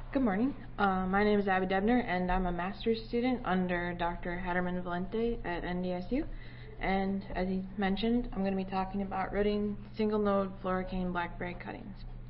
Good morning. My name is Abby Debner, and I'm a master's student under Dr. Hatterman Valente at NDSU. And as he mentioned, I'm going to be talking about rooting single-node floricane blackberry cuttings.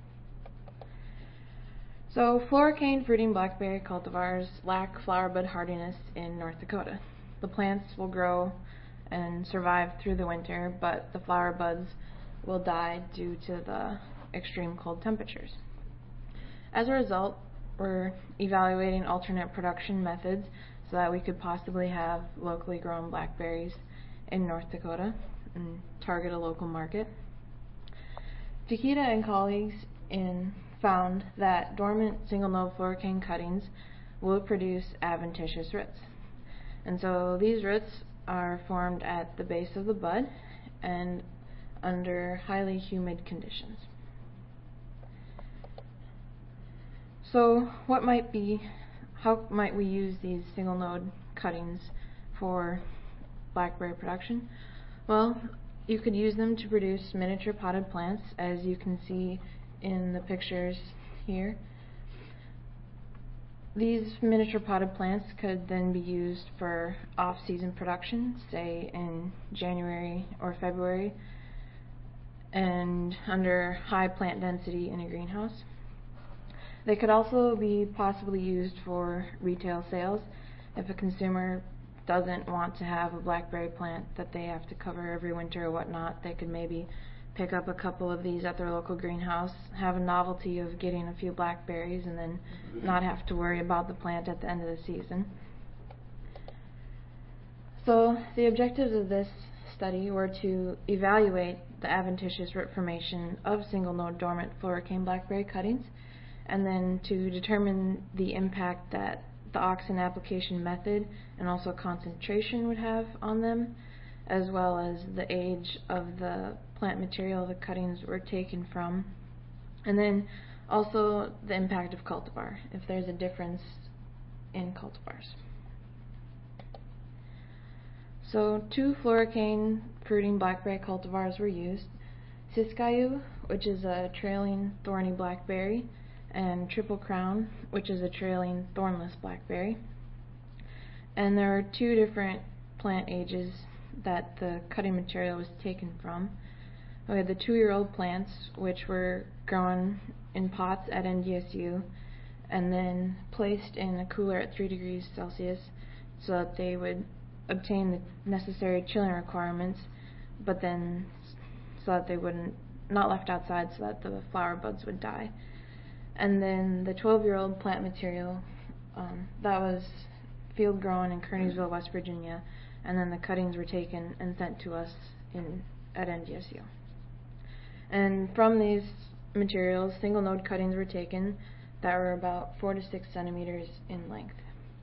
So, floricane fruiting blackberry cultivars lack flower bud hardiness in North Dakota. The plants will grow and survive through the winter, but the flower buds will die due to the extreme cold temperatures. As a result, we're evaluating alternate production methods so that we could possibly have locally grown blackberries in North Dakota and target a local market. Takeda and colleagues found that dormant single-node floricane cuttings will produce adventitious roots. And so these roots are formed at the base of the bud and under highly humid conditions. So how might we use these single node cuttings for blackberry production? Well, you could use them to produce miniature potted plants, as you can see in the pictures here. These miniature potted plants could then be used for off-season production, say in January or February, and under high plant density in a greenhouse. They could also be possibly used for retail sales. If a consumer doesn't want to have a blackberry plant that they have to cover every winter or whatnot, they could maybe pick up a couple of these at their local greenhouse, have a novelty of getting a few blackberries, and then not have to worry about the plant at the end of the season. So the objectives of this study were to evaluate the adventitious root formation of single-node dormant floricane blackberry cuttings, and then to determine the impact that the auxin application method and also concentration would have on them, as well as the age of the plant material the cuttings were taken from, and then also the impact of cultivar, if there's a difference in cultivars. So 2 floricane fruiting blackberry cultivars were used: Siskiyou, which is a trailing thorny blackberry, and Triple Crown, which is a trailing thornless blackberry. And there are 2 different plant ages that the cutting material was taken from. We had the 2-year-old plants, which were grown in pots at NDSU and then placed in a cooler at 3 degrees Celsius so that they would obtain the necessary chilling requirements, but then so that they wouldn't, not left outside so that the flower buds would die. And then the 12-year-old plant material, that was field grown in Kearneysville, West Virginia, and then the cuttings were taken and sent to us at NDSU. And from these materials, single node cuttings were taken that were about 4 to 6 centimeters in length.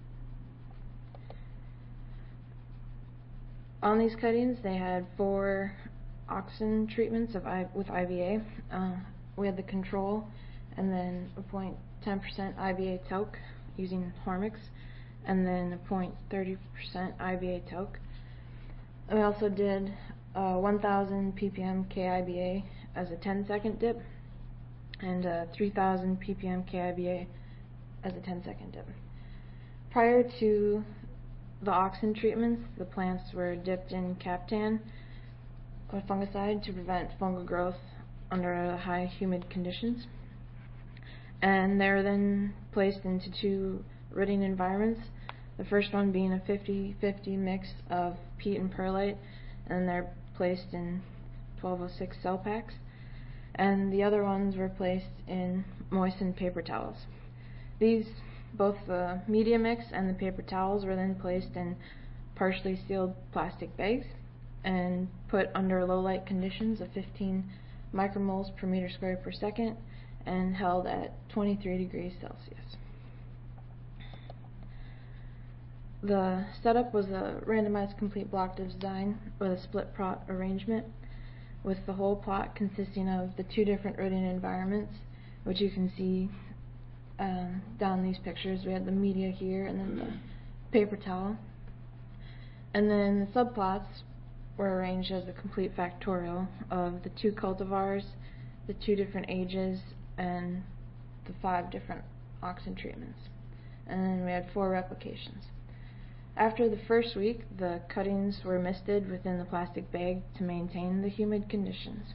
On these cuttings, they had 4 auxin treatments with IVA. We had the control, and then a 0.10% IVA talc using Hormix, and then a 0.30% IVA talc. We also did 1,000 ppm KIBA as a 10-second dip, and 3,000 ppm KIBA as a 10-second dip. Prior to the auxin treatments, the plants were dipped in Captan, a fungicide, to prevent fungal growth under high humid conditions. And they were then placed into 2 rooting environments, the first one being a 50-50 mix of peat and perlite, and they're placed in 1206 cell packs, and the other ones were placed in moistened paper towels. Both the media mix and the paper towels were then placed in partially sealed plastic bags and put under low light conditions of 15 micromoles per meter squared per second, and held at 23 degrees Celsius. The setup was a randomized complete block design with a split plot arrangement, with the whole plot consisting of the 2 different rooting environments, which you can see down these pictures. We had the media here and then the paper towel. And then the subplots were arranged as a complete factorial of the 2 cultivars, the 2 different ages, and the 5 different auxin treatments. And then we had 4 replications. After the first week, the cuttings were misted within the plastic bag to maintain the humid conditions.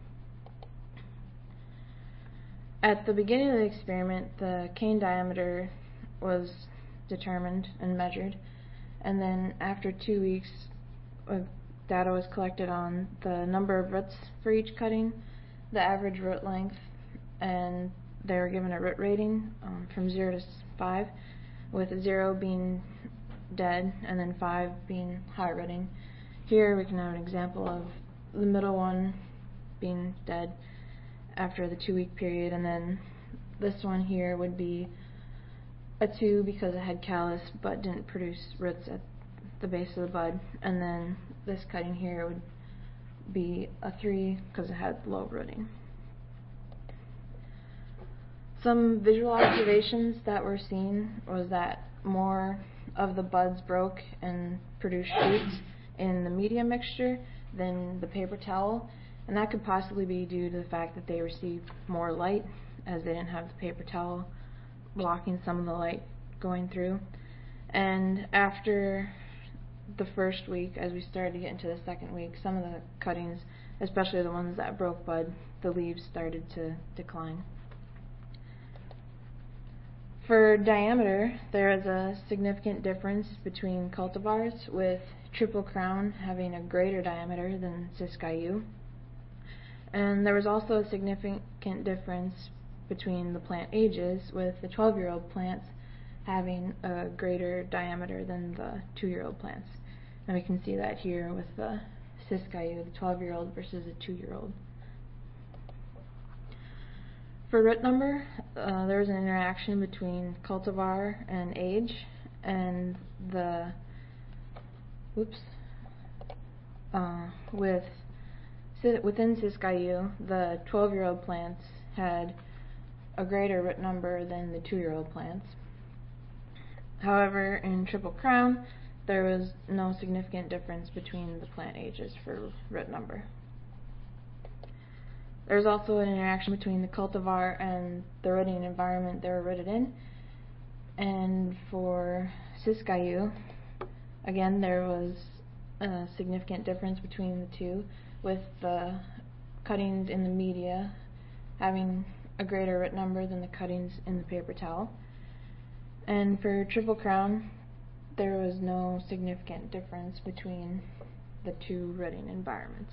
At the beginning of the experiment, the cane diameter was determined and measured, and then after 2 weeks, data was collected on the number of roots for each cutting, the average root length, and they were given a root rating from 0 to 5, with 0 being dead and then 5 being high rooting. Here we can have an example of the middle one being dead after the 2-week period, and then this one here would be a 2 because it had callus but didn't produce roots at the base of the bud, and then this cutting here would be a 3 because it had low rooting. Some visual observations that were seen was that more of the buds broke and produced shoots in the media mixture than the paper towel, and that could possibly be due to the fact that they received more light, as they didn't have the paper towel blocking some of the light going through. And after the first week, as we started to get into the second week, some of the cuttings, especially the ones that broke bud, the leaves started to decline. For diameter, there is a significant difference between cultivars, with Triple Crown having a greater diameter than Siskiyou. And there was also a significant difference between the plant ages, with the 12-year-old plants having a greater diameter than the 2-year-old plants. And we can see that here with the Siskiyou, the 12-year-old versus the 2-year-old. For root number, there was an interaction between cultivar and age, and within Siskiyou, the 12-year-old plants had a greater root number than the 2-year-old plants. However, in Triple Crown, there was no significant difference between the plant ages for root number. There's also an interaction between the cultivar and the rooting environment they were rooted in. And for Siskiyou, again, there was a significant difference between the two, with the cuttings in the media having a greater root number than the cuttings in the paper towel. And for Triple Crown, there was no significant difference between the two rooting environments.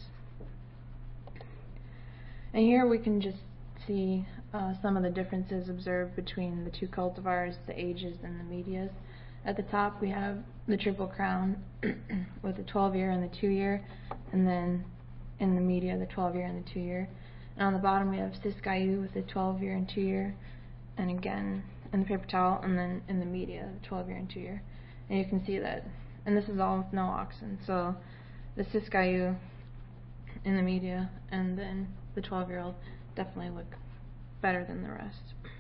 And here we can just see some of the differences observed between the two cultivars, the ages and the medias. At the top we have the Triple Crown with the 12-year and the 2-year, and then in the media the 12-year and the 2-year. And on the bottom we have Siskiyou with the 12-year and 2-year, and again in the paper towel, and then in the media the 12-year and 2-year. And you can see that, and this is all with no auxin, so the Siskiyou in the media and then the 12-year-old definitely look better than the rest.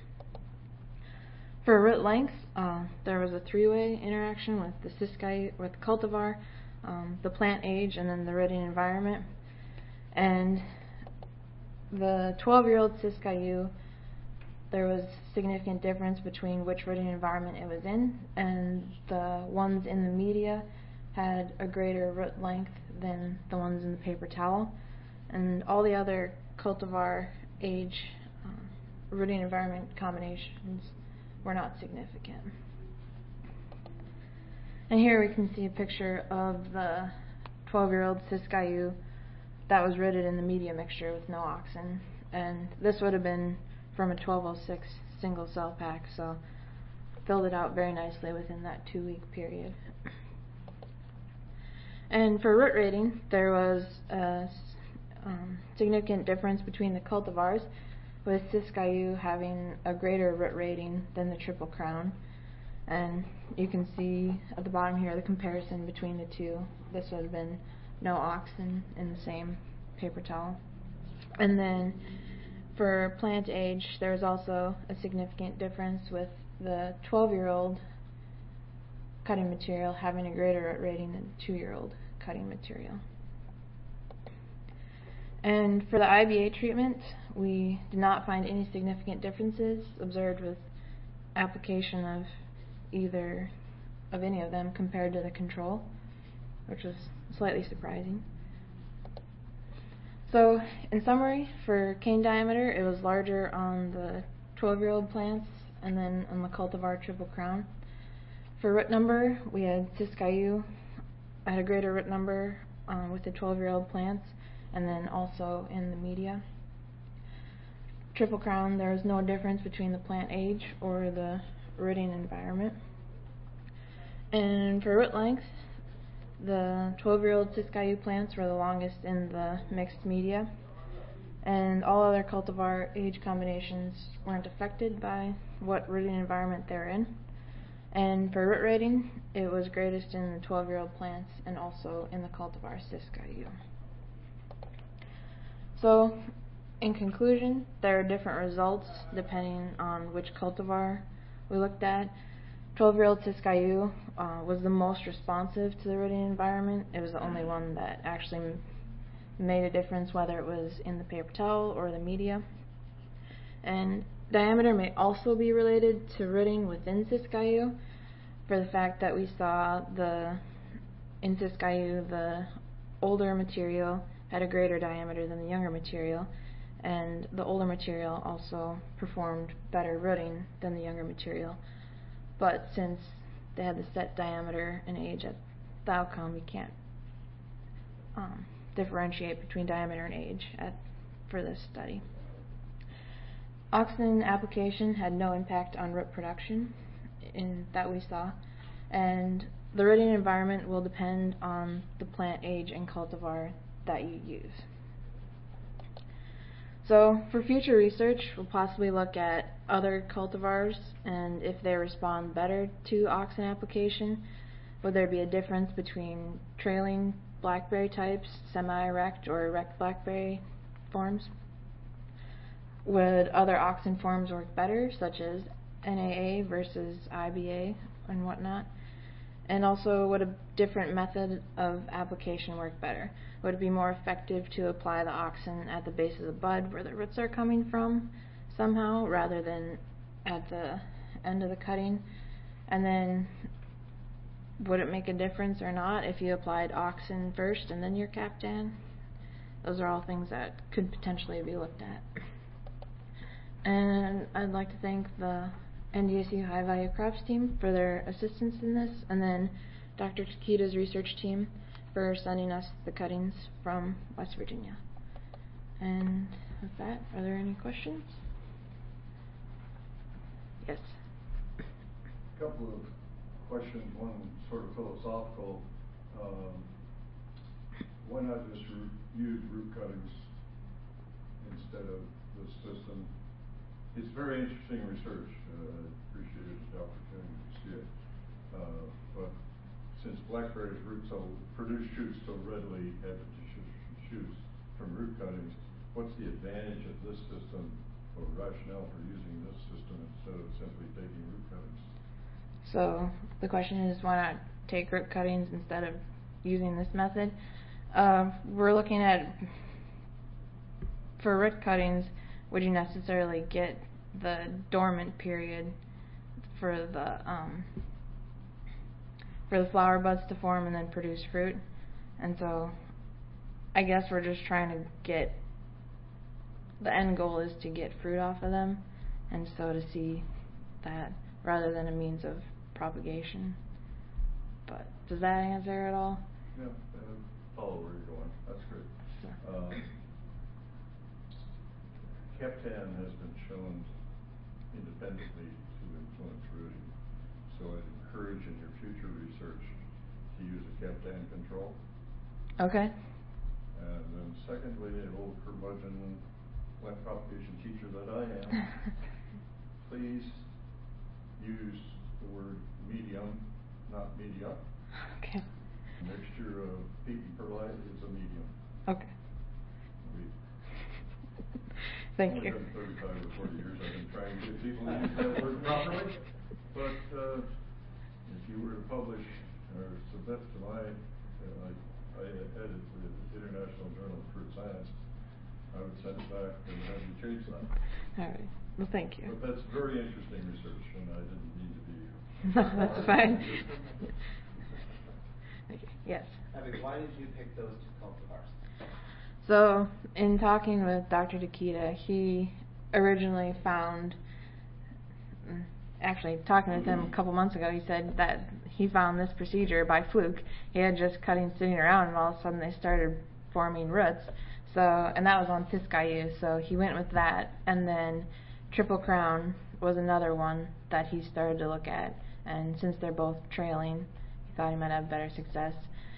For root length, there was a 3-way interaction with the Siskiyou, with the cultivar, the plant age, and then the rooting environment. And the 12-year-old Siskiyou, there was significant difference between which rooting environment it was in, and the ones in the media had a greater root length than the ones in the paper towel, and all the other cultivar age rooting environment combinations were not significant. And here we can see a picture of the 12-year-old Siskiyou that was rooted in the media mixture with no auxin, and this would have been from a 1206 single cell pack, so filled it out very nicely within that 2-week period. And for root rating, there was a significant difference between the cultivars, with Siskiyou having a greater root rating than the Triple Crown. And you can see at the bottom here the comparison between the two. This would have been no auxin in the same paper towel. And then for plant age, there was also a significant difference, with the 12-year-old cutting material having a greater root rating than the 2-year-old cutting material. And for the IBA treatment, we did not find any significant differences observed with application of any of them compared to the control, which was slightly surprising. So, in summary, for cane diameter, it was larger on the 12-year-old plants and then on the cultivar Triple Crown. For root number, we had Siskiyou had a greater root number with the 12-year-old plants, and then also in the media. Triple Crown, there was no difference between the plant age or the rooting environment. And for root length, the 12-year-old Siskiyou plants were the longest in the mixed media, and all other cultivar age combinations weren't affected by what rooting environment they're in. And for root rating, it was greatest in the 12-year-old plants and also in the cultivar Siskiyou. So, in conclusion, there are different results depending on which cultivar we looked at. 12-year-old Siskiyou was the most responsive to the rooting environment. It was the only one that actually made a difference, whether it was in the paper towel or the media. And diameter may also be related to rooting within Siskiyou, for the fact that we saw in Siskiyou the older material had a greater diameter than the younger material, and the older material also performed better rooting than the younger material. But since they had the set diameter and age at the outcome, you can't differentiate between diameter and age for this study. Auxin application had no impact on root production that we saw, and the rooting environment will depend on the plant age and cultivar that you use. So for future research, we'll possibly look at other cultivars and if they respond better to auxin application. Would there be a difference between trailing blackberry types, semi-erect or erect blackberry forms? Would other auxin forms work better, such as NAA versus IBA and whatnot? And also, would a different method of application work better? Would it be more effective to apply the auxin at the base of the bud where the roots are coming from somehow, rather than at the end of the cutting? And then, would it make a difference or not if you applied auxin first and then your Captan? Those are all things that could potentially be looked at. And I'd like to thank the NDSU High Value Crops team for their assistance in this, and then Dr. Takita's research team for sending us the cuttings from West Virginia. And with that, are there any questions? Yes. A couple of questions, one sort of philosophical. Why not just use root cuttings instead of the system? It's very interesting research. I appreciated the opportunity to see it. But since blackberries produce shoots so readily, adventitious shoots from root cuttings, what's the advantage of this system or rationale for using this system instead of simply taking root cuttings? So the question is, why not take root cuttings instead of using this method? We're looking at, for root cuttings, would you necessarily get the dormant period for the flower buds to form and then produce fruit? And so I guess we're just trying to get, the end goal is to get fruit off of them, and so to see that rather than a means of propagation. But does that answer at all? Yeah, follow where you're going. That's good. So. Captan has been shown independently to influence rooting, so I'd encourage in your future research to use a Captan control. Okay. And then secondly, an old curmudgeon plant propagation teacher that I am, please use the word medium, not media. Okay. A mixture of peat and perlite is a medium. Okay. Thank you. Only been 35 or 40 years I've been trying to get people to use that word properly, but if you were to publish or submit to my, I edit the International Journal of Fruit Science, I would send it back and have you change that. All right. Well, thank you. But that's very interesting research, and I didn't need to be here. No, that's fine. Okay. Yes. Abby, why did you pick those two cultivars? So, in talking with Dr. Takita, he originally found, actually talking with him a couple months ago, he said that he found this procedure by fluke. He had just cuttings sitting around, and all of a sudden they started forming roots. So, and that was on Tiscayu, so he went with that. And then Triple Crown was another one that he started to look at. And since they're both trailing, he thought he might have better success.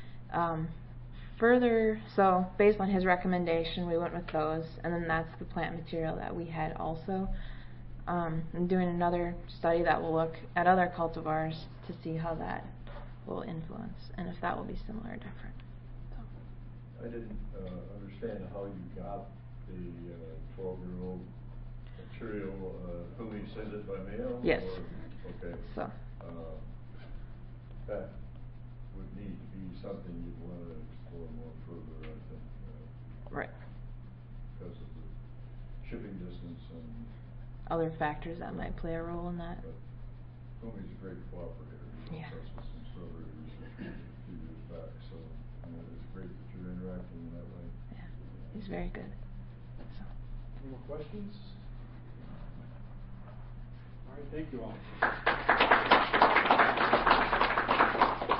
Further, so based on his recommendation, we went with those, and then that's the plant material that we had also. I'm doing another study that will look at other cultivars to see how that will influence, and if that will be similar or different. So. I didn't understand how you got the 12-year-old material. Who he sent it by mail? Yes. Or, okay. So. That would need to be something you'd want to explore more further, I think. Right. Because of the shipping distance and other factors that might play a role in that. But Toomey's a great cooperator. He Yeah. helped us with some strawberry research a few years back, so it's great that you're interacting in that way. Yeah, he's very good. So. Any more questions? All right, thank you all.